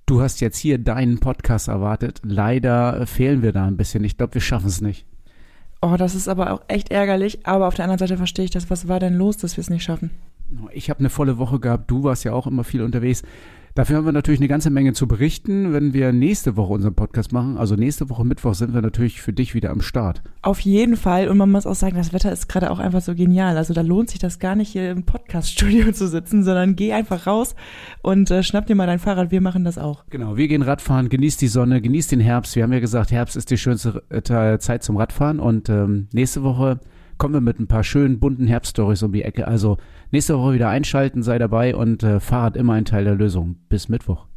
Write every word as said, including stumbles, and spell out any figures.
Du hast jetzt hier deinen Podcast erwartet. Leider fehlen wir da ein bisschen. Ich glaube, wir schaffen es nicht. Oh, das ist aber auch echt ärgerlich. Aber auf der anderen Seite verstehe ich das. Was war denn los, dass wir es nicht schaffen? Ich habe eine volle Woche gehabt. Du warst ja auch immer viel unterwegs. Dafür haben wir natürlich eine ganze Menge zu berichten, wenn wir nächste Woche unseren Podcast machen. Also nächste Woche Mittwoch sind wir natürlich für dich wieder am Start. Auf jeden Fall. Und man muss auch sagen, das Wetter ist gerade auch einfach so genial. Also da lohnt sich das gar nicht, hier im Podcaststudio zu sitzen, sondern geh einfach raus und äh, schnapp dir mal dein Fahrrad. Wir machen das auch. Genau, wir gehen Radfahren, genießt die Sonne, genießt den Herbst. Wir haben ja gesagt, Herbst ist die schönste äh, Zeit zum Radfahren. Und ähm, nächste Woche kommen wir mit ein paar schönen, bunten Herbststories um die Ecke. Also nächste Woche wieder einschalten, sei dabei und äh, Fahrrad immer ein Teil der Lösung. Bis Mittwoch.